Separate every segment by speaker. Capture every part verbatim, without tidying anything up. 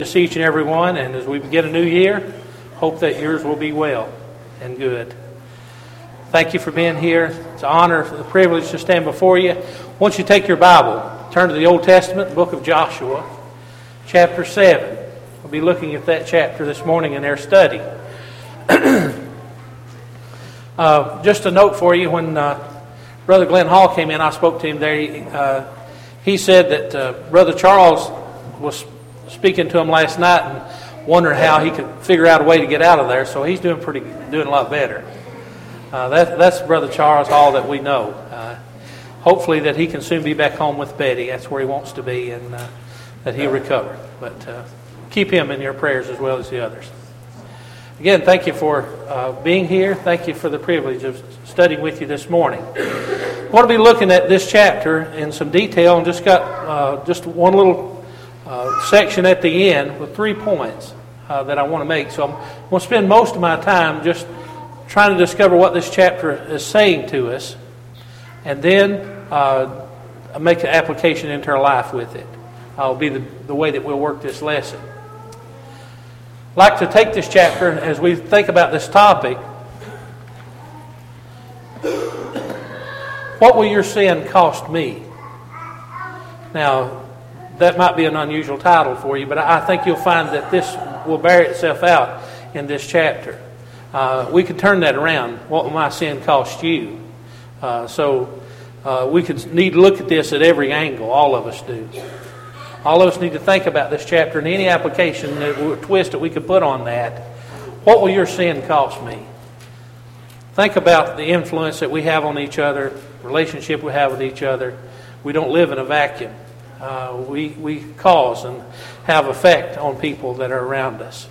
Speaker 1: To each and every one, and as we begin a new year, hope that yours will be well and good. Thank you for being here. It's an honor, a privilege to stand before you. Once you take your Bible, turn to the Old Testament, book of Joshua, chapter seven. We'll be looking at that chapter this morning in our study. uh, just a note for you, when uh, Brother Glenn Hall came in, I spoke to him there. He, uh, he said that uh, Brother Charles was speaking to him last night and wondering how he could figure out a way to get out of there. So he's doing pretty, doing a lot better. Uh, that, that's Brother Charles Hall that we know. Uh, hopefully that he can soon be back home with Betty. That's where he wants to be, and uh, that he'll recover. But uh, keep him in your prayers as well as the others. Again, thank you for uh, being here. Thank you for the privilege of studying with you this morning. I want to be looking at this chapter in some detail, and just got uh, just one little Uh, section at the end with three points uh, that I want to make. So I'm going to spend most of my time just trying to discover what this chapter is saying to us, and then uh, make an application into our life with it. I'll be the, the way that we'll work this lesson. I'd like to take this chapter as we think about this topic. What will your sin cost me? Now, that might be an unusual title for you, but I think you'll find that this will bear itself out in this chapter. Uh, we could turn that around. What will my sin cost you? Uh, so uh, we could need to look at this at every angle. All of us do. All of us need to think about this chapter and any application, that twist that we could put on that. What will your sin cost me? Think about the influence that we have on each other, relationship we have with each other. We don't live in a vacuum. Uh, we, we cause and have effect on people that are around us.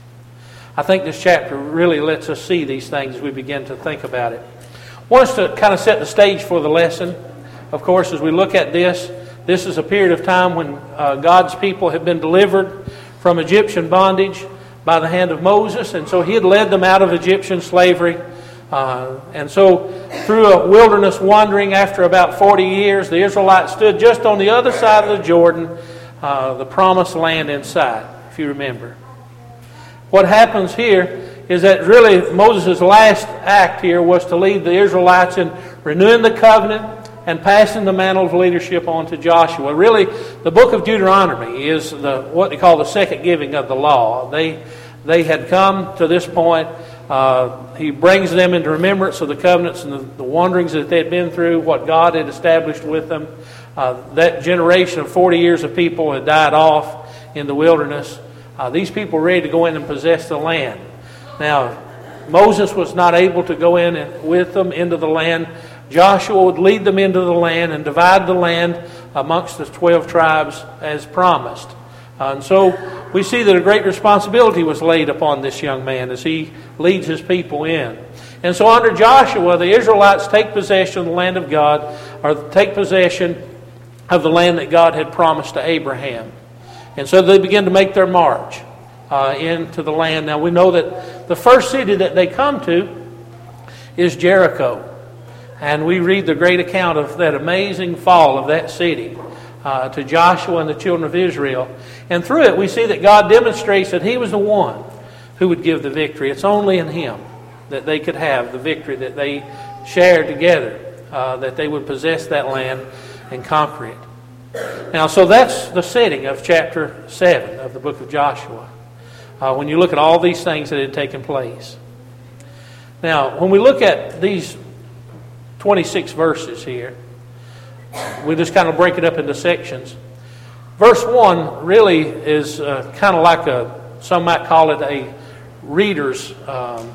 Speaker 1: I think this chapter really lets us see these things as we begin to think about it. I want us to kind of set the stage for the lesson. Of course, as we look at this, this is a period of time when uh, God's people have been delivered from Egyptian bondage by the hand of Moses, and so he had led them out of Egyptian slavery. Uh, and so through a wilderness wandering, after about forty years, the Israelites stood just on the other side of the Jordan, uh, the promised land inside, if you remember. What happens here is that really Moses' last act here was to lead the Israelites in renewing the covenant and passing the mantle of leadership on to Joshua. Really, the book of Deuteronomy is the what they call the second giving of the law. They, they had come to this point. Uh, he brings them into remembrance of the covenants and the, the wanderings that they had been through, what God had established with them. Uh, that generation of forty years of people had died off in the wilderness. Uh, these people were ready to go in and possess the land. Now, Moses was not able to go in and, with them into the land. Joshua would lead them into the land and divide the land amongst the twelve tribes as promised. Uh, and so we see that a great responsibility was laid upon this young man as he leads his people in. And so under Joshua, the Israelites take possession of the land of God, or take possession of the land that God had promised to Abraham. And so they begin to make their march uh, into the land. Now we know that the first city that they come to is Jericho. And we read the great account of that amazing fall of that city uh, to Joshua and the children of Israel. And through it we see that God demonstrates that He was the one who would give the victory. It's only in Him that they could have the victory that they shared together, uh, that they would possess that land and conquer it. Now, so that's the setting of chapter seven of the book of Joshua. Uh, when you look at all these things that had taken place. Now, when we look at these twenty-six verses here, we just kind of break it up into sections. Verse one really is uh, kind of like a, some might call it a reader's um,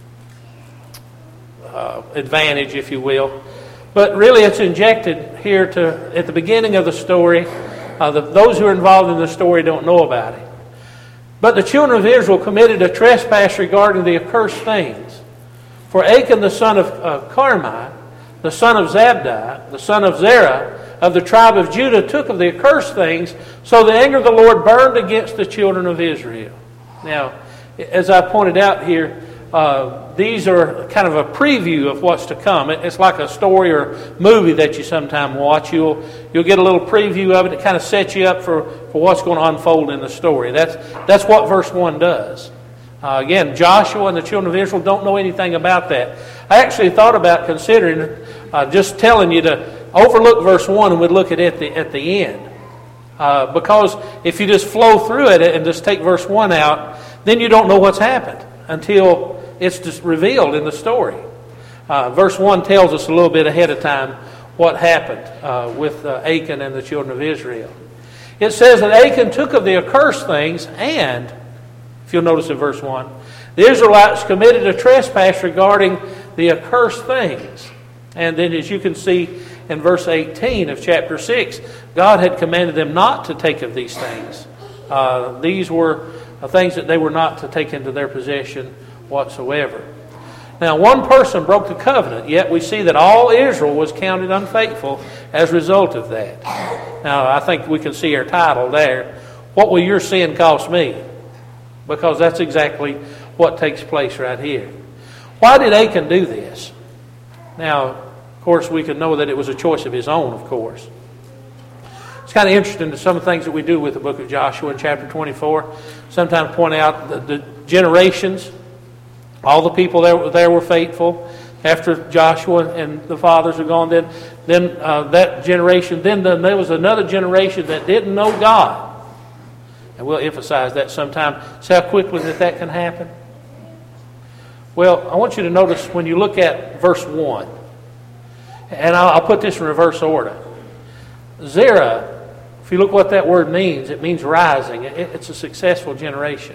Speaker 1: uh, advantage, if you will. But really it's injected here to at the beginning of the story. Uh, the, those who are involved in the story don't know about it. But the children of Israel committed a trespass regarding the accursed things. For Achan the son of uh, Carmi, the son of Zabdi, the son of Zerah, of the tribe of Judah, took of the accursed things, so the anger of the Lord burned against the children of Israel. Now, as I pointed out here, uh, these are kind of a preview of what's to come. It, it's like a story or movie that you sometime watch. You'll you'll get a little preview of it. It kind of sets you up for, for what's going to unfold in the story. That's that's what verse one does. Uh, again, Joshua and the children of Israel don't know anything about that. I actually thought about considering uh, just telling you to overlook verse one and we'd look at it at the, at the end. Uh, because if you just flow through it and just take verse one out, then you don't know what's happened until it's just revealed in the story. Uh, verse one tells us a little bit ahead of time what happened uh, with uh, Achan and the children of Israel. It says that Achan took of the accursed things and, if you'll notice in verse one, the Israelites committed a trespass regarding the accursed things. And then as you can see in verse eighteen of chapter six, God had commanded them not to take of these things. Uh, these were uh, things that they were not to take into their possession whatsoever. Now, one person broke the covenant, yet we see that all Israel was counted unfaithful as a result of that. Now, I think we can see our title there. What will your sin cost me? Because that's exactly what takes place right here. Why did Achan do this? Now, of course, we can know that it was a choice of his own, of course. It's kind of interesting to some of the things that we do with the book of Joshua in chapter twenty-four. Sometimes point out the, the generations. All the people there, there were faithful. After Joshua and the fathers are gone, then, then uh, that generation, then the, there was another generation that didn't know God. And we'll emphasize that sometime. See how quickly that that can happen? Well, I want you to notice when you look at verse one, and I'll, I'll put this in reverse order. Zerah, if you look what that word means, it means rising. It, it's a successful generation.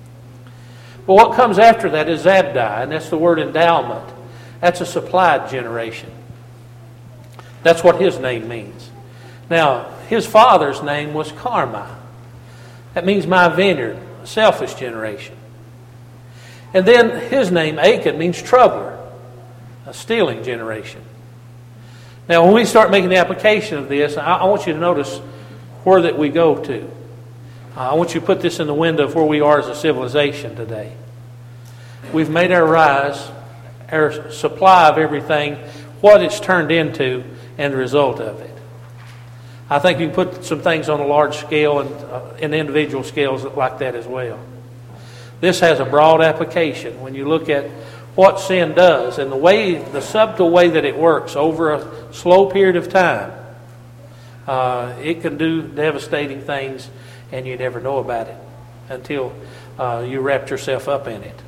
Speaker 1: But what comes after that is Zabdi, and that's the word endowment. That's a supplied generation. That's what his name means. Now, his father's name was Carmi. That means my vineyard, a selfish generation. And then his name, Achan, means troubler, a stealing generation. Now, when we start making the application of this, I, I want you to notice where that we go to. Uh, I want you to put this in the window of where we are as a civilization today. We've made our rise, our supply of everything, what it's turned into, and the result of it. I think you can put some things on a large scale and uh, in individual scales like that as well. This has a broad application when you look at what sin does and the way, the subtle way that it works over a slow period of time. Uh, it can do devastating things, and you never know about it until uh, you wrap yourself up in it.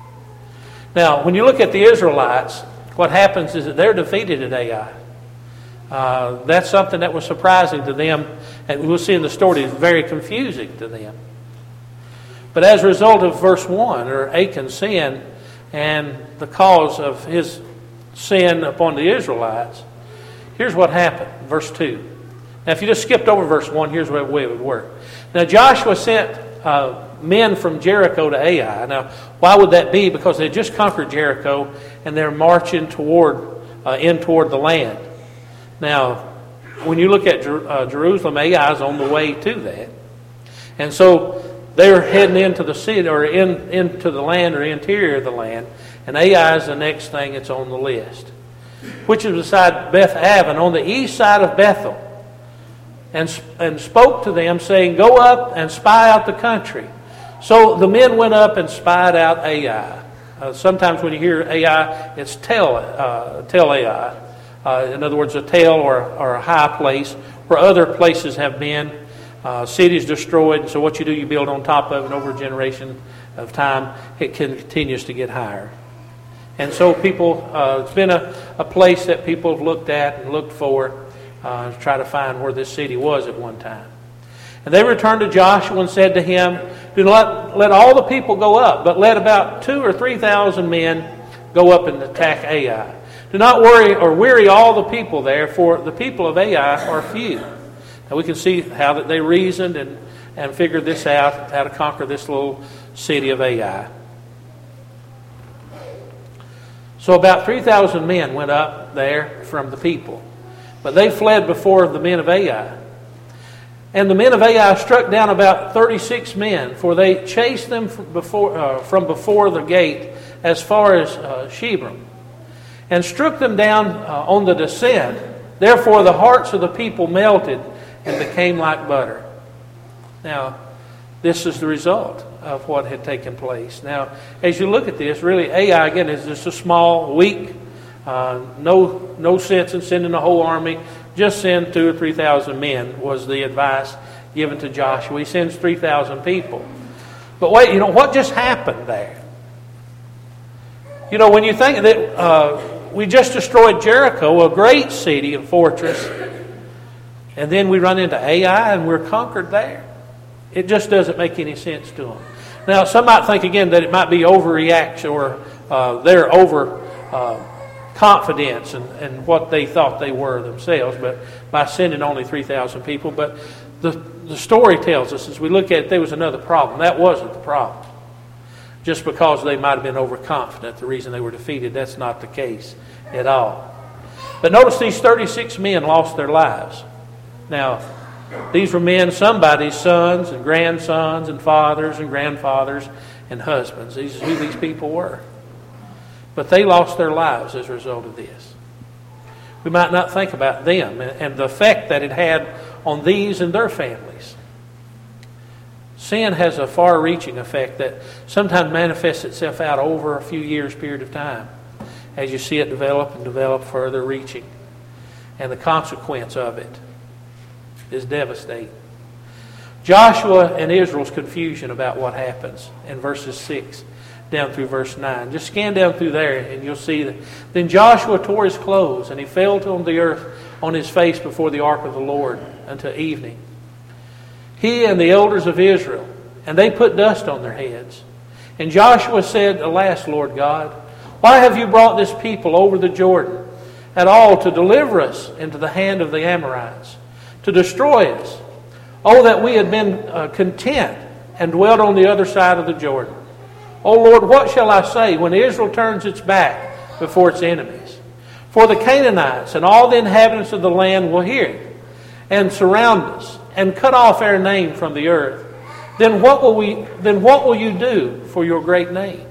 Speaker 1: Now, when you look at the Israelites, what happens is that they're defeated at Ai. Uh, that's something that was surprising to them, and we'll see in the story it's very confusing to them. But as a result of verse one, or Achan's sin, and the cause of his sin upon the Israelites, here's what happened. Verse two. Now, if you just skipped over verse one, here's the way it would work. Now, Joshua sent uh, men from Jericho to Ai. Now, why would that be? Because they just conquered Jericho, and they're marching toward, uh, in toward the land. Now, when you look at Jer- uh, Jerusalem, Ai is on the way to that. And so they're heading into the city, or in, into the land, or interior of the land. And Ai is the next thing that's on the list, which is beside Beth Aven, on the east side of Bethel. And, and spoke to them, saying, "Go up and spy out the country." So the men went up and spied out Ai. Uh, sometimes when you hear Ai, it's tell, uh, tell Ai. Uh, in other words, a tell or, or a high place where other places have been. Uh, cities destroyed. So what you do, you build on top of it, and over a generation of time, it continues to get higher. And so people, uh, it's been a, a place that people have looked at and looked for uh, to try to find where this city was at one time. And they returned to Joshua and said to him, "Do not let all the people go up, but let about two or three thousand men go up and attack Ai. Do not worry or weary all the people there, for the people of Ai are few." Now we can see how that they reasoned and, and figured this out, how to conquer this little city of Ai. So about three thousand men went up there from the people, but they fled before the men of Ai. And the men of Ai struck down about thirty-six men, for they chased them from before, uh, from before the gate as far as uh, Shebron, and struck them down uh, on the descent. Therefore the hearts of the people melted and became like butter. Now, this is the result of what had taken place. Now, as you look at this, really Ai, again, is just a small, weak, uh, no, no sense in sending a whole army. Just send two or three thousand men was the advice given to Joshua. He sends three thousand people. But wait, you know, what just happened there? You know, when you think that uh, we just destroyed Jericho, a great city and fortress, and then we run into Ai and we're conquered there. It just doesn't make any sense to them. Now, some might think again that it might be overreaction or uh, they're over uh, confidence and, and what they thought they were themselves, but by sending only three thousand people. But the, the story tells us, as we look at it, there was another problem. That wasn't the problem. Just because they might have been overconfident, the reason they were defeated, that's not the case at all. But notice these thirty-six men lost their lives. Now, these were men, somebody's sons and grandsons and fathers and grandfathers and husbands. These is who these people were. But they lost their lives as a result of this. We might not think about them and the effect that it had on these and their families. Sin has a far-reaching effect that sometimes manifests itself out over a few years' period of time as you see it develop and develop further reaching. And the consequence of it is devastating. Joshua and Israel's confusion about what happens in verses six down through verse nine. Just scan down through there and you'll see that. Then Joshua tore his clothes and he fell on the earth on his face before the ark of the Lord until evening. He and the elders of Israel, and they put dust on their heads. And Joshua said, Alas, Lord God, why have you brought this people over the Jordan at all to deliver us into the hand of the Amorites, to destroy us? Oh, that we had been uh, content and dwelt on the other side of the Jordan. Oh Lord, what shall I say when Israel turns its back before its enemies? For the Canaanites and all the inhabitants of the land will hear it and surround us and cut off our name from the earth. Then what will we? Then what will you do for your great name?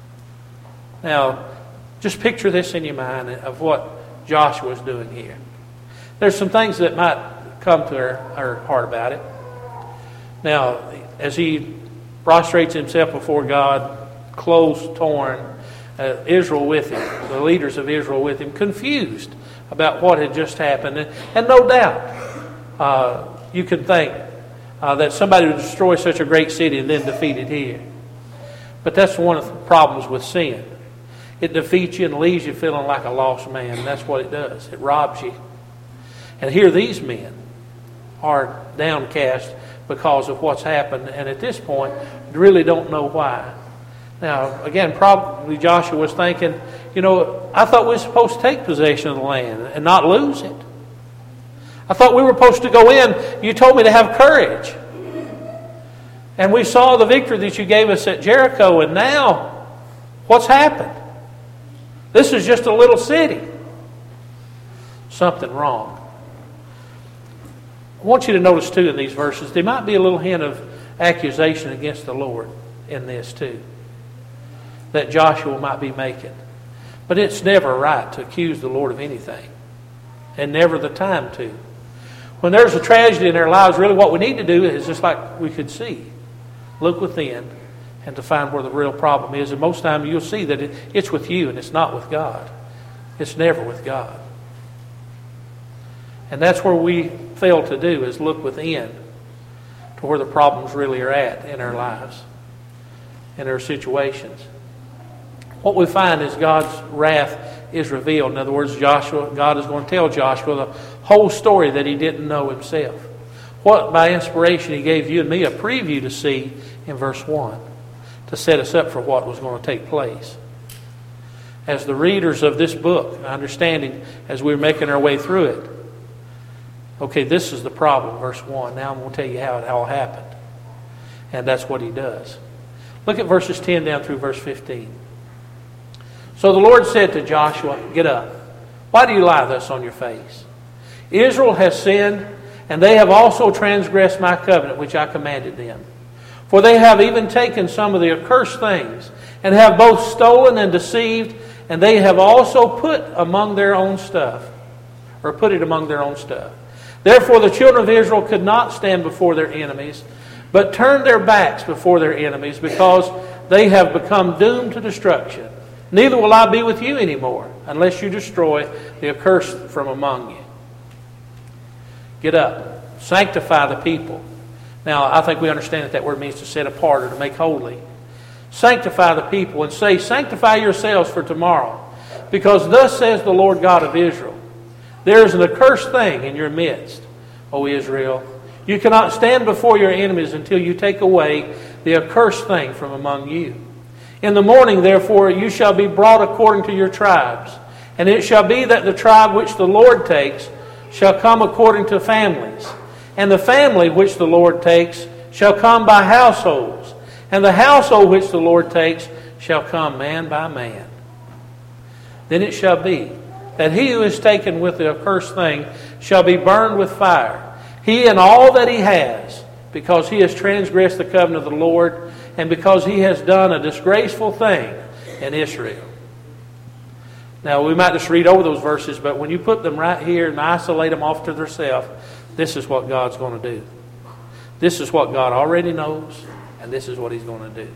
Speaker 1: Now, just picture this in your mind of what Joshua's doing here. There's some things that might come to our, our heart about it. Now, as he prostrates himself before God, clothes torn, uh, Israel with him, the leaders of Israel with him, confused about what had just happened. And, and no doubt, uh, you can think uh, that somebody would destroy such a great city and then defeat it here. But that's one of the problems with sin. It defeats you and leaves you feeling like a lost man. And that's what it does. It robs you. And here these men are downcast because of what's happened. And at this point, really don't know why. Now, again, probably Joshua was thinking, you know, I thought we were supposed to take possession of the land and not lose it. I thought we were supposed to go in. You told me to have courage. And we saw the victory that you gave us at Jericho. And now, what's happened? This is just a little city. Something wrong. I want you to notice too in these verses, there might be a little hint of accusation against the Lord in this too, that Joshua might be making. But it's never right to accuse the Lord of anything, and never the time to. When there's a tragedy in our lives, really what we need to do is just like we could see, look within and to find where the real problem is. And most of the time you'll see that it, it's with you and it's not with God. It's never with God. And that's where we fail to do, is look within to where the problems really are at in our lives, in our situations. What we find is God's wrath is revealed. In other words, Joshua, God is going to tell Joshua the whole story that he didn't know himself. What, by inspiration, he gave you and me a preview to see in verse one, to set us up for what was going to take place. As the readers of this book, understanding as we're making our way through it, okay, this is the problem, verse one. Now I'm going to tell you how it all happened. And that's what he does. Look at verses ten down through verse fifteen. So the Lord said to Joshua, Get up. Why do you lie thus on your face? Israel has sinned and they have also transgressed my covenant which I commanded them. For they have even taken some of the accursed things, and have both stolen and deceived, and they have also put among their own stuff, or put it among their own stuff. Therefore the children of Israel could not stand before their enemies, but turned their backs before their enemies, because they have become doomed to destruction. Neither will I be with you anymore, unless you destroy the accursed from among you. Get up. Sanctify the people. Now, I think we understand that that word means to set apart or to make holy. Sanctify the people and say, sanctify yourselves for tomorrow, because thus says the Lord God of Israel, there is an accursed thing in your midst, O Israel. You cannot stand before your enemies until you take away the accursed thing from among you. In the morning, therefore, you shall be brought according to your tribes. And it shall be that the tribe which the Lord takes shall come according to families. And the family which the Lord takes shall come by households. And the household which the Lord takes shall come man by man. Then it shall be that he who is taken with the accursed thing shall be burned with fire, he and all that he has, because he has transgressed the covenant of the Lord, and because he has done a disgraceful thing in Israel. Now, we might just read over those verses, but when you put them right here and isolate them off to themselves, this is what God's going to do. This is what God already knows, and this is what he's going to do.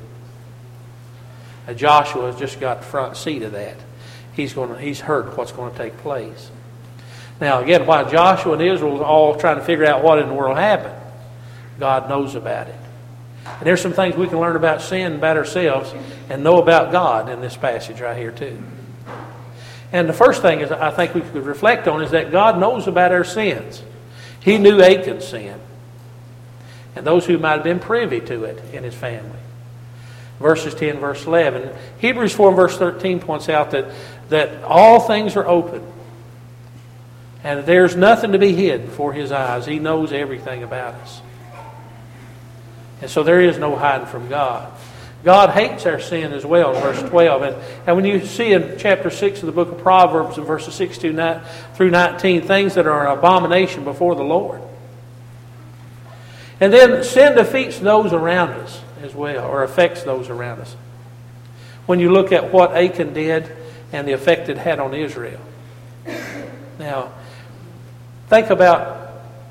Speaker 1: Now, Joshua has just got the front seat of that. He's going to, he's heard what's going to take place. Now, again, while Joshua and Israel are all trying to figure out what in the world happened, God knows about it. And there's some things we can learn about sin, about ourselves, and know about God in this passage right here too. And the first thing is I think we could reflect on is that God knows about our sins. He knew Achan's sin, and those who might have been privy to it in his family. Verses ten, verse eleven. Hebrews four, verse thirteen points out that, that all things are open. And there's nothing to be hid before his eyes. He knows everything about us. And so there is no hiding from God. God hates our sin as well in verse twelve. And, and when you see in chapter six of the book of Proverbs in verses six through nineteen, things that are an abomination before the Lord. And then sin defeats those around us as well, or affects those around us. When you look at what Achan did and the effect it had on Israel. Now, think about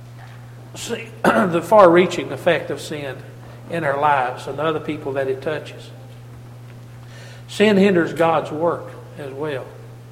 Speaker 1: the far-reaching effect of sin in our lives and the other people that it touches. Sin hinders God's work as well.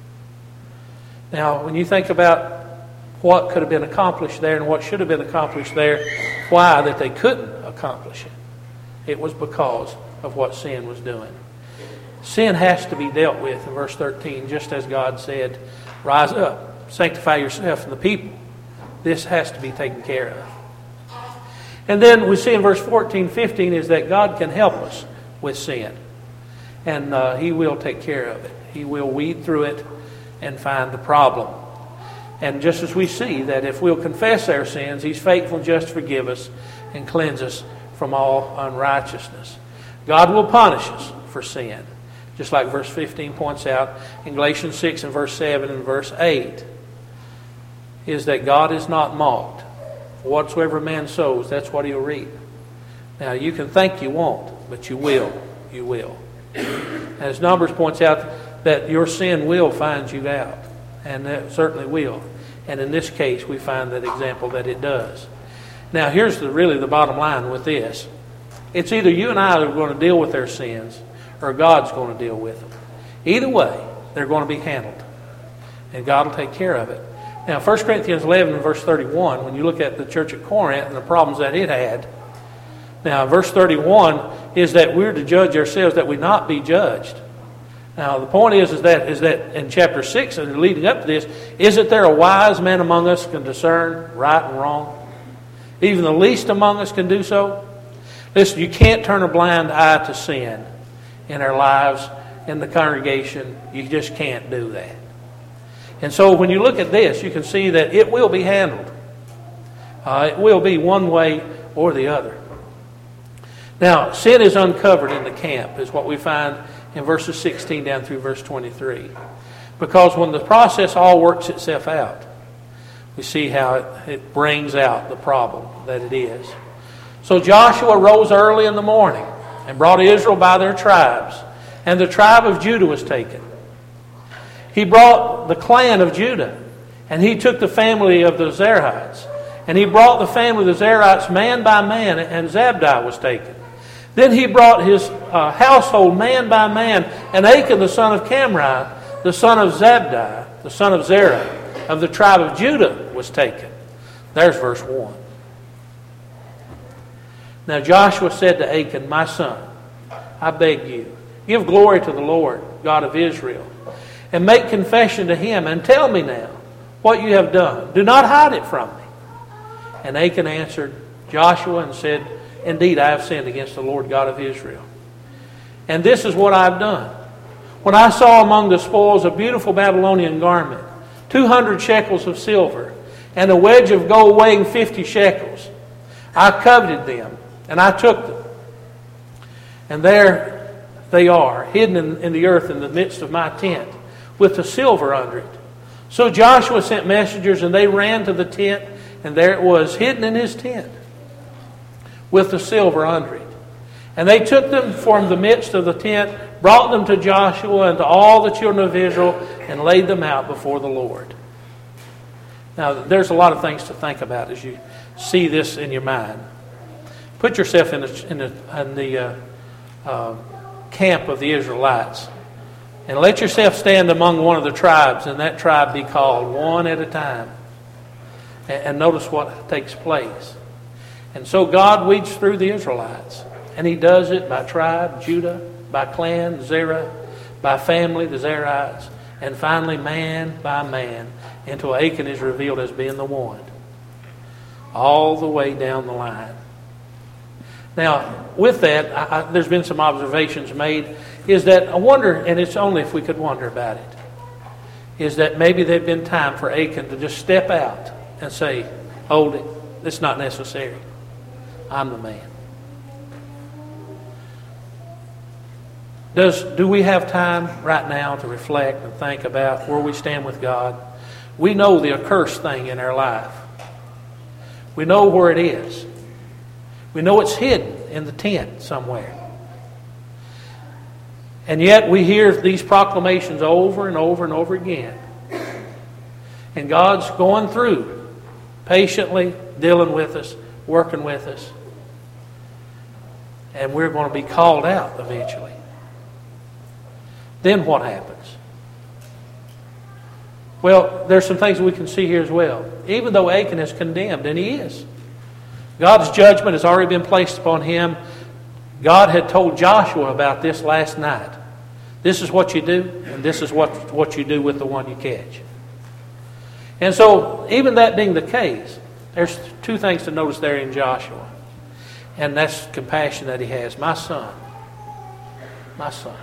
Speaker 1: Now, when you think about what could have been accomplished there and what should have been accomplished there, why that they couldn't accomplish it, it was because of what sin was doing. Sin has to be dealt with in verse thirteen, just as God said, rise up, sanctify yourself and the people. This has to be taken care of. And then we see in verse fourteen, fifteen is that God can help us with sin. And uh, he will take care of it. He will weed through it and find the problem. And just as we see that if we'll confess our sins, he's faithful and just to forgive us and cleanse us from all unrighteousness. God will punish us for sin. Just like verse fifteen points out in Galatians six and verse seven and verse eight. Is that God is not mocked. Whatsoever man sows, that's what he'll reap. Now, you can think you won't, but you will. You will. As Numbers points out, that your sin will find you out. And it certainly will. And in this case, we find that example that it does. Now, here's the, really the bottom line with this. It's either you and I are going to deal with their sins, or God's going to deal with them. Either way, they're going to be handled. And God will take care of it. Now, First Corinthians eleven and verse thirty-one, when you look at the church at Corinth and the problems that it had, now, verse thirty-one is that we're to judge ourselves that we not be judged. Now, the point is, is that is that in chapter six and leading up to this, isn't there a wise man among us can discern right and wrong? Even the least among us can do so. Listen, you can't turn a blind eye to sin in our lives, in the congregation. You just can't do that. And so when you look at this, you can see that it will be handled. Uh, it will be one way or the other. Now, sin is uncovered in the camp, is what we find in verses sixteen down through verse twenty-three. Because when the process all works itself out, we see how it, it brings out the problem that it is. So Joshua rose early in the morning and brought Israel by their tribes, and the tribe of Judah was taken. He brought the clan of Judah, and he took the family of the Zerahites. And he brought the family of the Zerahites man by man, and Zabdi was taken. Then he brought his uh, household man by man, and Achan the son of Camri, the son of Zabdi, the son of Zerah, of the tribe of Judah was taken. There's verse one. Now Joshua said to Achan, my son, I beg you, give glory to the Lord, God of Israel, and make confession to him, and tell me now what you have done. Do not hide it from me. And Achan answered Joshua and said, indeed, I have sinned against the Lord God of Israel. And this is what I have done. When I saw among the spoils a beautiful Babylonian garment, two hundred shekels of silver, and a wedge of gold weighing fifty shekels, I coveted them, and I took them. And there they are, hidden in, in the earth in the midst of my tent, with the silver under it. So Joshua sent messengers, and they ran to the tent, and there it was, hidden in his tent, with the silver under it. And they took them from the midst of the tent, brought them to Joshua and to all the children of Israel, and laid them out before the Lord. Now, there's a lot of things to think about as you see this in your mind. Put yourself in the, in the, in the uh, uh, camp of the Israelites, and let yourself stand among one of the tribes, and that tribe be called one at a time. And, and notice what takes place. And so God weeds through the Israelites. And he does it by tribe, Judah, by clan, Zerah, by family, the Zerahites, and finally man by man, until Achan is revealed as being the one. All the way down the line. Now, with that, I, I, there's been some observations made, is that I wonder, and it's only if we could wonder about it, is that maybe there'd been time for Achan to just step out and say, hold it, it's not necessary. I'm the man. Does do we have time right now to reflect and think about where we stand with God? We know the accursed thing in our life. We know where it is. We know it's hidden in the tent somewhere. And yet we hear these proclamations over and over and over again. And God's going through, patiently dealing with us, working with us. And we're going to be called out eventually. Then what happens? Well, there's some things we can see here as well. Even though Achan is condemned, and he is, God's judgment has already been placed upon him. God had told Joshua about this last night. This is what you do, and this is what, what you do with the one you catch. And so, even that being the case, there's two things to notice there in Joshua. And that's compassion that he has. My son. My son.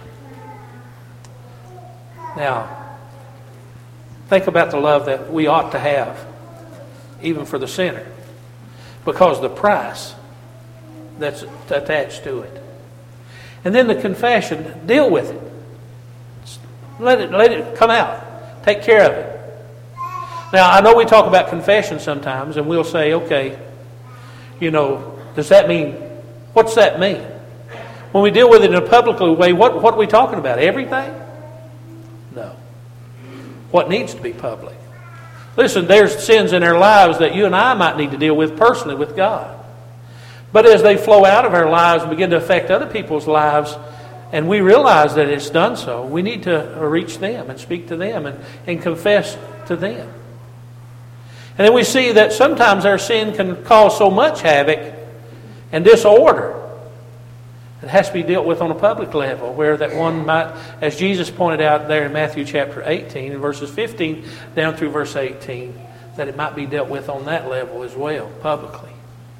Speaker 1: Now, think about the love that we ought to have, even for the sinner, because of the price that's attached to it. And then the confession, deal with it. Let it, let it come out. Take care of it. Now, I know we talk about confession sometimes, and we'll say, okay, you know, does that mean, what's that mean? When we deal with it in a public way, what, what are we talking about? Everything? No. What needs to be public? Listen, there's sins in our lives that you and I might need to deal with personally with God. But as they flow out of our lives and begin to affect other people's lives, and we realize that it's done so, we need to reach them and speak to them and, and confess to them. And then we see that sometimes our sin can cause so much havoc and disorder. It has to be dealt with on a public level, where that one might, as Jesus pointed out there in Matthew chapter eighteen, in verses fifteen down through verse eighteen, that it might be dealt with on that level as well, publicly.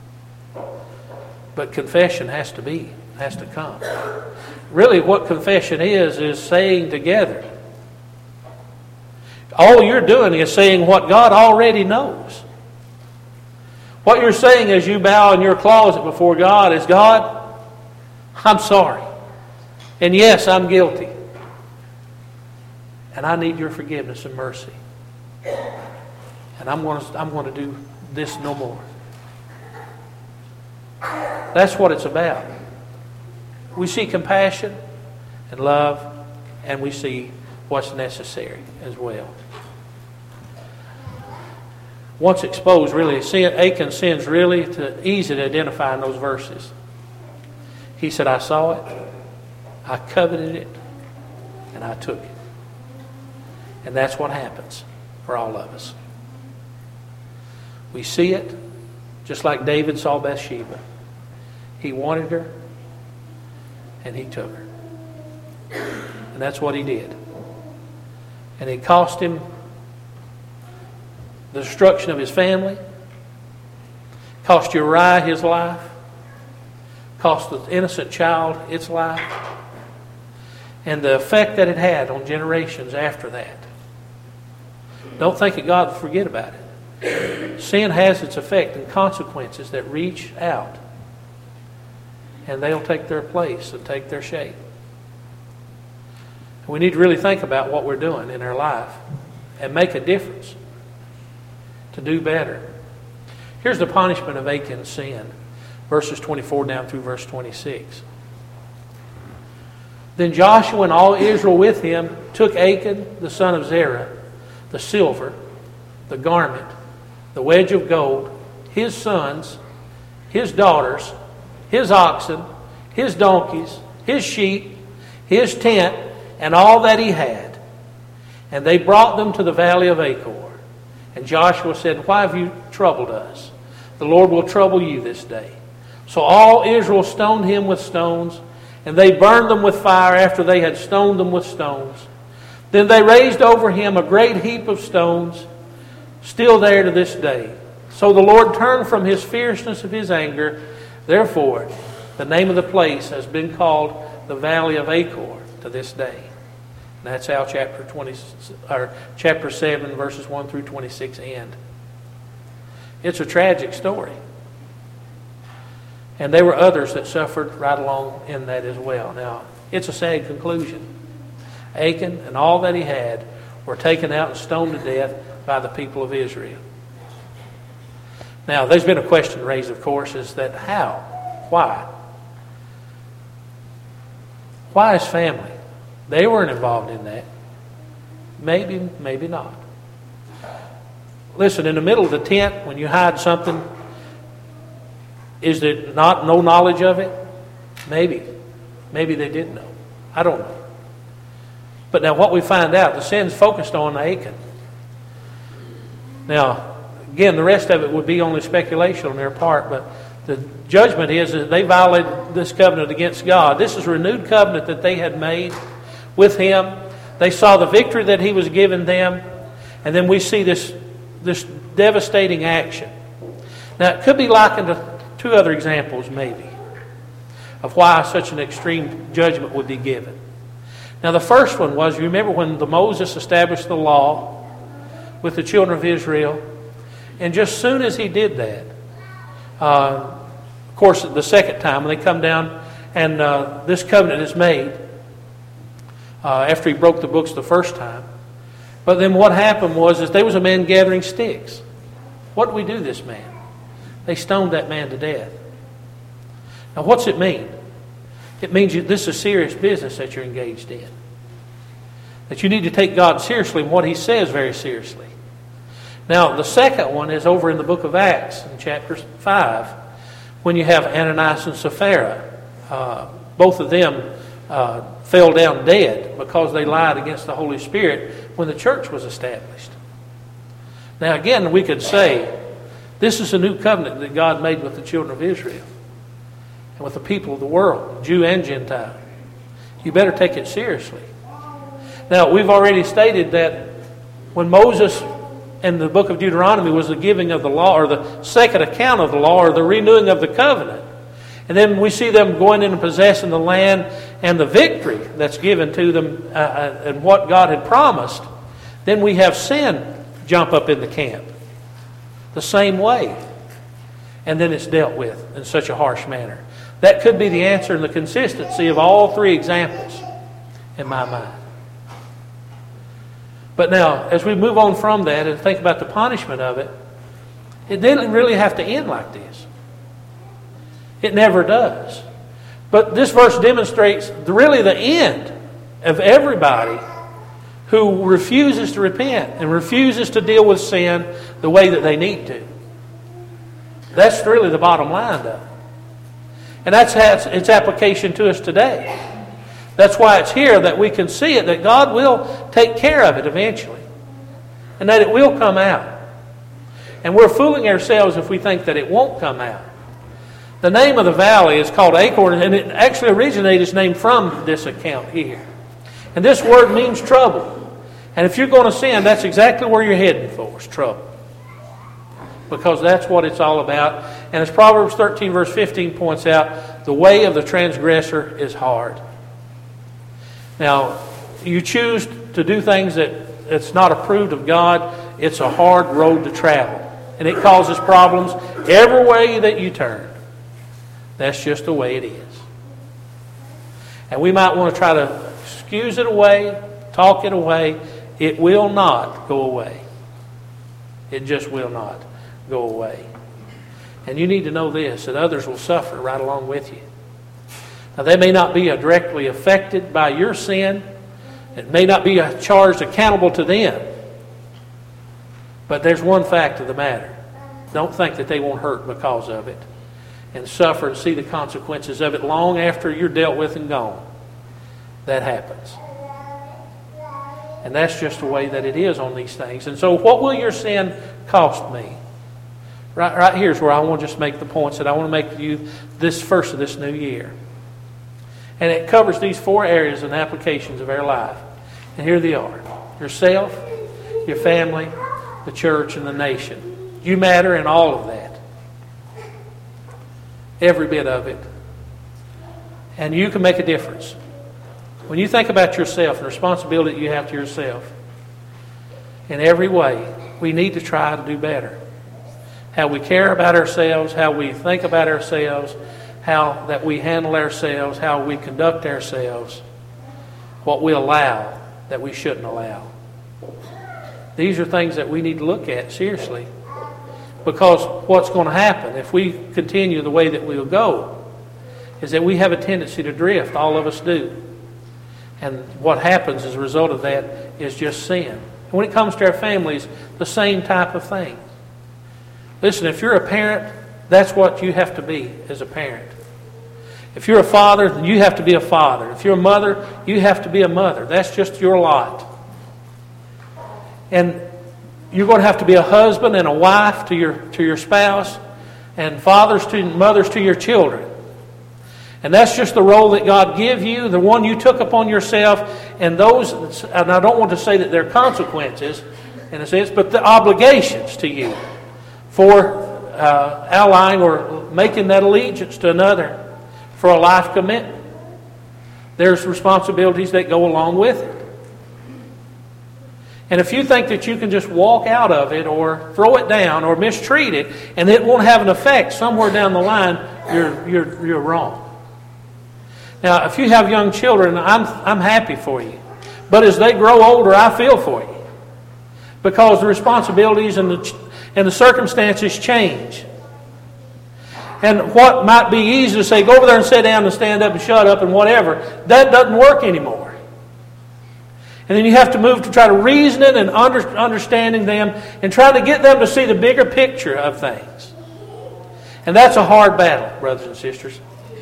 Speaker 1: But confession has to be, has to come. Really what confession is, is saying together. All you're doing is saying what God already knows. What you're saying as you bow in your closet before God is, God, I'm sorry. And yes, I'm guilty. And I need your forgiveness and mercy. and I'm going to, I'm going to do this no more. That's what it's about. We see compassion and love, and we see what's necessary as well. Once exposed, really, sin, Achan's sin's really to, easy to identify in those verses. He said, I saw it, I coveted it, and I took it. And that's what happens for all of us. We see it, just like David saw Bathsheba. He wanted her, and he took her. And that's what he did. And it cost him the destruction of his family, cost Uriah his life, cost the innocent child its life, and the effect that it had on generations after that. Don't think that God will forget about it. Sin has its effect and consequences that reach out, and they'll take their place and take their shape. We need to really think about what we're doing in our life and make a difference to do better. Here's the punishment of Achan's sin, verses twenty-four down through verse twenty-six. Then Joshua and all Israel with him took Achan, the son of Zerah, the silver, the garment, the wedge of gold, his sons, his daughters, his oxen, his donkeys, his sheep, his tent, and all that he had. And they brought them to the valley of Achor. And Joshua said, why have you troubled us? The Lord will trouble you this day. So all Israel stoned him with stones, and they burned them with fire after they had stoned them with stones. Then they raised over him a great heap of stones, still there to this day. So the Lord turned from his fierceness of his anger. Therefore, the name of the place has been called the Valley of Achor to this day. And that's how chapter twenty, or chapter seven, verses one through twenty-six end. It's a tragic story. And there were others that suffered right along in that as well. Now, it's a sad conclusion. Achan and all that he had were taken out and stoned to death by the people of Israel. Now, there's been a question raised, of course, is that how? Why? Why his family? They weren't involved in that. Maybe, maybe not. Listen, in the middle of the tent, when you hide something, is there not no knowledge of it? Maybe. Maybe they didn't know. I don't know. But now what we find out, the sin's focused on Achan. Now, again, the rest of it would be only speculation on their part, but the judgment is that they violated this covenant against God. This is a renewed covenant that they had made with him. They saw the victory that he was giving them, and then we see this, this devastating action. Now, it could be likened to two other examples, maybe, of why such an extreme judgment would be given. Now, the first one was, you remember when the Moses established the law with the children of Israel, and just soon as he did that, uh, of course, the second time when they come down and uh, this covenant is made, uh, after he broke the books the first time. But then what happened was, is there was a man gathering sticks. What did we do this man? They stoned that man to death. Now, what's it mean? It means you, this is serious business that you're engaged in. That you need to take God seriously and what he says very seriously. Now, the second one is over in the book of Acts in chapter five, when you have Ananias and Sapphira. Uh, both of them uh, fell down dead because they lied against the Holy Spirit when the church was established. Now, again, we could say, this is a new covenant that God made with the children of Israel and with the people of the world, Jew and Gentile. You better take it seriously. Now, we've already stated that when Moses in the book of Deuteronomy was the giving of the law, or the second account of the law, or the renewing of the covenant. And then we see them going in and possessing the land and the victory that's given to them uh, and what God had promised. Then we have sin jump up in the camp the same way. And then it's dealt with in such a harsh manner. That could be the answer and the consistency of all three examples in my mind. But now, as we move on from that and think about the punishment of it, it didn't really have to end like this. It never does. But this verse demonstrates the, really the end of everybody who refuses to repent and refuses to deal with sin the way that they need to. That's really the bottom line, though. And that's its application to us today. That's why it's here that we can see it, that God will take care of it eventually. And that it will come out. And we're fooling ourselves if we think that it won't come out. The name of the valley is called Acorn, and it actually originated its name from this account here. And this word means trouble. And if you're going to sin, that's exactly where you're heading for, is trouble. Because that's what it's all about. And as Proverbs thirteen verse fifteen points out, the way of the transgressor is hard. Now, you choose to do things that it's not approved of God, it's a hard road to travel. And it causes problems every way that you turn. That's just the way it is. And we might want to try to excuse it away, talk it away. It will not go away. It just will not go away. And you need to know this, that others will suffer right along with you. Now, they may not be directly affected by your sin. It may not be charged accountable to them. But there's one fact of the matter. Don't think that they won't hurt because of it and suffer and see the consequences of it long after you're dealt with and gone. That happens. And that's just the way that it is on these things. And so what will your sin cost me? Right, right here's where I want to just make the points that I want to make to you this first of this new year. And it covers these four areas and applications of our life. And here they are. Yourself, your family, the church, and the nation. You matter in all of that. Every bit of it. And you can make a difference. When you think about yourself and the responsibility that you have to yourself, in every way, we need to try to do better. How we care about ourselves, how we think about ourselves, how that we handle ourselves, how we conduct ourselves, what we allow that we shouldn't allow. These are things that we need to look at seriously. Because what's going to happen if we continue the way that we'll go is that we have a tendency to drift. All of us do. And what happens as a result of that is just sin. And when it comes to our families, the same type of thing. Listen, if you're a parent, that's what you have to be as a parent. If you're a father, then you have to be a father. If you're a mother, you have to be a mother. That's just your lot. And you're going to have to be a husband and a wife to your to your spouse, and fathers to mothers to your children. And that's just the role that God gave you, the one you took upon yourself. And those, and I don't want to say that they're consequences, in a sense, but the obligations to you for uh, allying or making that allegiance to another for a life commitment. There's responsibilities that go along with it. And if you think that you can just walk out of it or throw it down or mistreat it and it won't have an effect somewhere down the line, you're you're you're wrong. Now, if you have young children, I'm I'm happy for you. But as they grow older, I feel for you. Because the responsibilities and the and the circumstances change. And what might be easy to say, go over there and sit down and stand up and shut up and whatever, that doesn't work anymore. And then you have to move to try to reason it and under, understanding them and try to get them to see the bigger picture of things. And that's a hard battle, brothers and sisters.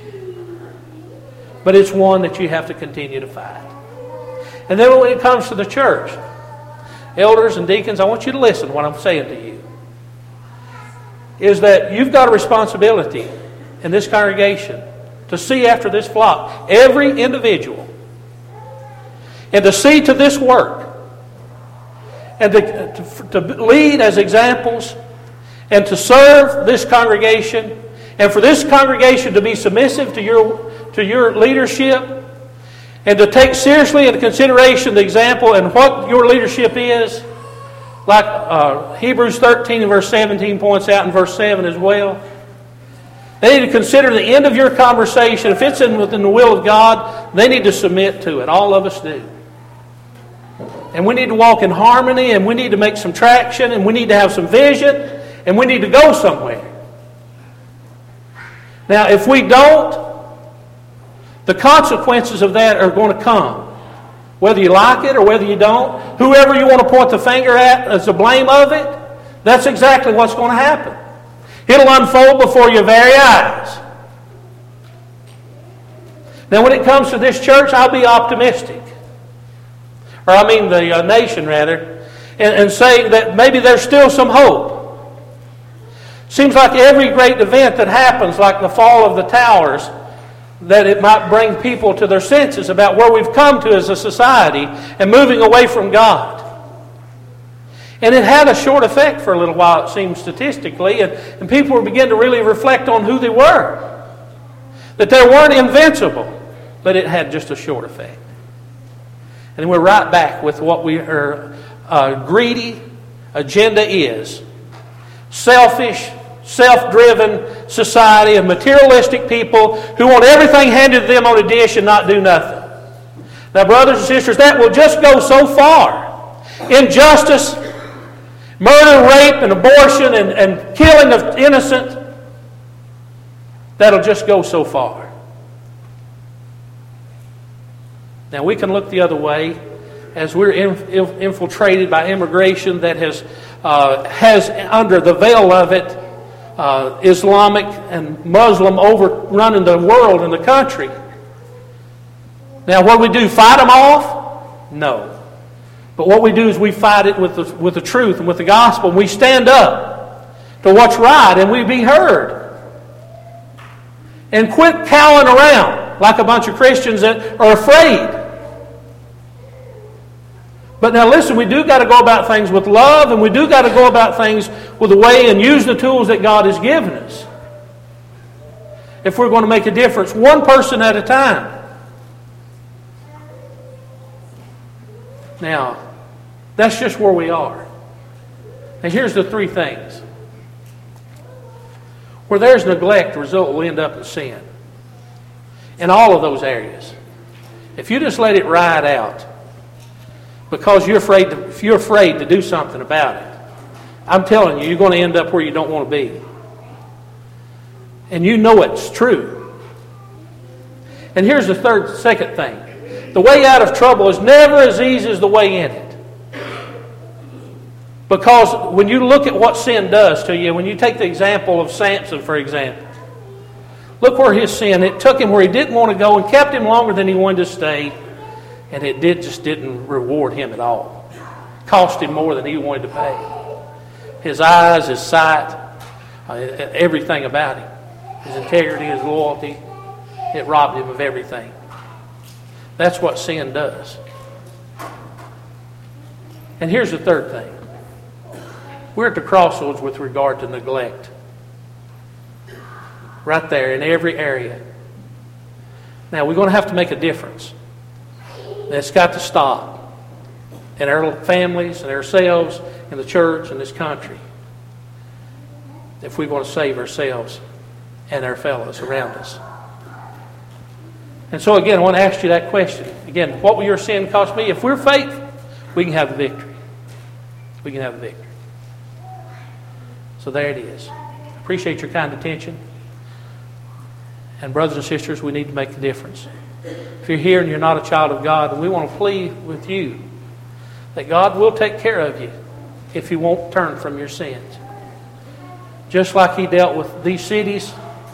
Speaker 1: But it's one that you have to continue to fight. And then when it comes to the church, elders and deacons, I want you to listen to what I'm saying to you. Is that you've got a responsibility in this congregation to see after this flock, every individual, and to see to this work, and to, to, to lead as examples, and to serve this congregation, and for this congregation to be submissive to your to your leadership, and to take seriously into consideration the example and what your leadership is, like uh, Hebrews thirteen and verse seventeen points out in verse seven as well. They need to consider the end of your conversation. If it's in within the will of God, they need to submit to it. All of us do. And we need to walk in harmony, and we need to make some traction, and we need to have some vision, and we need to go somewhere. Now, if we don't, the consequences of that are going to come. Whether you like it or whether you don't, whoever you want to point the finger at as the blame of it, that's exactly what's going to happen. It'll unfold before your very eyes. Now, when it comes to this church, I'll be optimistic. Or I mean the uh, nation, rather, and, and saying that maybe there's still some hope. Seems like every great event that happens, like the fall of the towers, that it might bring people to their senses about where we've come to as a society and moving away from God. And it had a short effect for a little while, it seems, statistically, and, and people were beginning to really reflect on who they were. That they weren't invincible, but it had just a short effect. And we're right back with what we our uh, greedy agenda is. Selfish, self-driven society of materialistic people who want everything handed to them on a dish and not do nothing. Now, brothers and sisters, that will just go so far. Injustice, murder, rape, and abortion, and, and killing of innocent, that'll just go so far. Now, we can look the other way as we're infiltrated by immigration that has, uh, has under the veil of it, uh, Islamic and Muslim overrunning the world and the country. Now, what do we do? Fight them off? No. But what we do is we fight it with the, with the truth and with the gospel. And we stand up to what's right and we be heard. And quit cowering around like a bunch of Christians that are afraid. But now listen, we do got to go about things with love, and we do got to go about things with a way and use the tools that God has given us. If we're going to make a difference, one person at a time. Now, that's just where we are. And here's the three things. Where there's neglect, the result will end up in sin. In all of those areas. If you just let it ride out, because you're afraid to, if you're afraid to do something about it, I'm telling you, you're going to end up where you don't want to be. And you know it's true. And here's the third, second thing. The way out of trouble is never as easy as the way in it. Because when you look at what sin does to you, when you take the example of Samson, for example, look where his sin, it took him where he didn't want to go and kept him longer than he wanted to stay. And it did just didn't reward him at all. Cost him more than he wanted to pay. His eyes, his sight, uh, everything about him. His integrity, his loyalty, it robbed him of everything. That's what sin does. And here's the third thing. We're at the crossroads with regard to neglect. Right there in every area. Now, we're going to have to make a difference. It's got to stop in our families and ourselves, in the church, in this country, if we want to save ourselves and our fellows around us. And so again, I want to ask you that question. Again, what will your sin cost me? If we're faithful, we can have the victory. We can have the victory. So there it is. Appreciate your kind attention. And brothers and sisters, we need to make a difference. If you're here and you're not a child of God, then we want to plead with you that God will take care of you if you won't turn from your sins. Just like He dealt with these cities,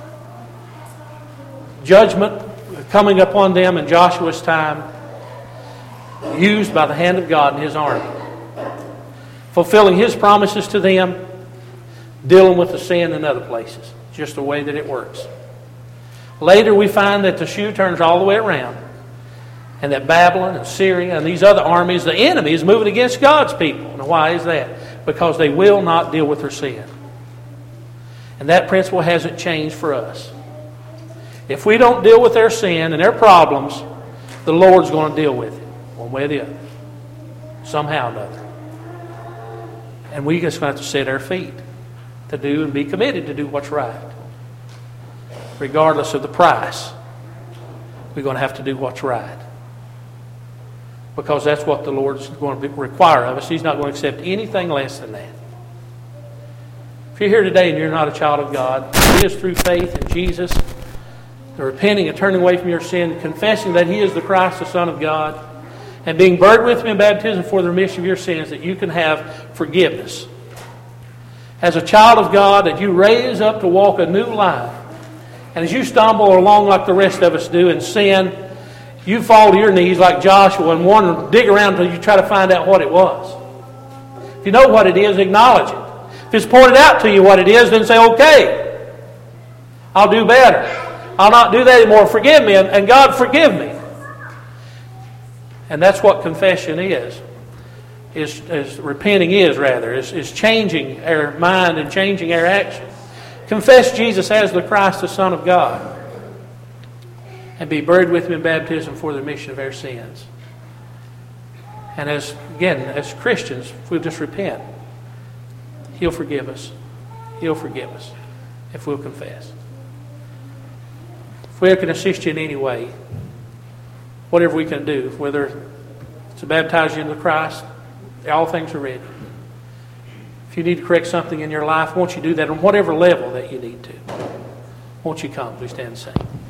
Speaker 1: judgment coming upon them in Joshua's time, used by the hand of God and His army, fulfilling His promises to them, dealing with the sin in other places. Just the way that it works. Later we find that the shoe turns all the way around, and that Babylon and Syria and these other armies, the enemy, is moving against God's people. And why is that? Because they will not deal with their sin. And that principle hasn't changed for us. If we don't deal with their sin and their problems, the Lord's going to deal with it, one way or the other, somehow or another. And we just have to set our feet to do and be committed to do what's right. Regardless of the price, we're going to have to do what's right. because that's what the Lord's going to require of us. He's not going to accept anything less than that. If you're here today and you're not a child of God, it is through faith in Jesus, the repenting and turning away from your sin, confessing that He is the Christ, the Son of God, and being buried with Him in baptism for the remission of your sins, that you can have forgiveness. As a child of God, that you raise up to walk a new life. And as you stumble along like the rest of us do in sin, you fall to your knees like Joshua and want to dig around until you try to find out what it was. If you know what it is, acknowledge it. If it's pointed out to you what it is, then say, okay, I'll do better. I'll not do that anymore. Forgive me, and, and God forgive me. And that's what confession is. Is, is repenting is, rather, is, is changing our mind and changing our action. Confess Jesus as the Christ, the Son of God, and be buried with Him in baptism for the remission of our sins. And as, again, as Christians, if we'll just repent, He'll forgive us. He'll forgive us if we'll confess. If we can assist you in any way, whatever we can do, whether it's to baptize you into Christ, all things are ready. If you need to correct something in your life, won't you do that on whatever level that you need to? Won't you come? Please stand and sing.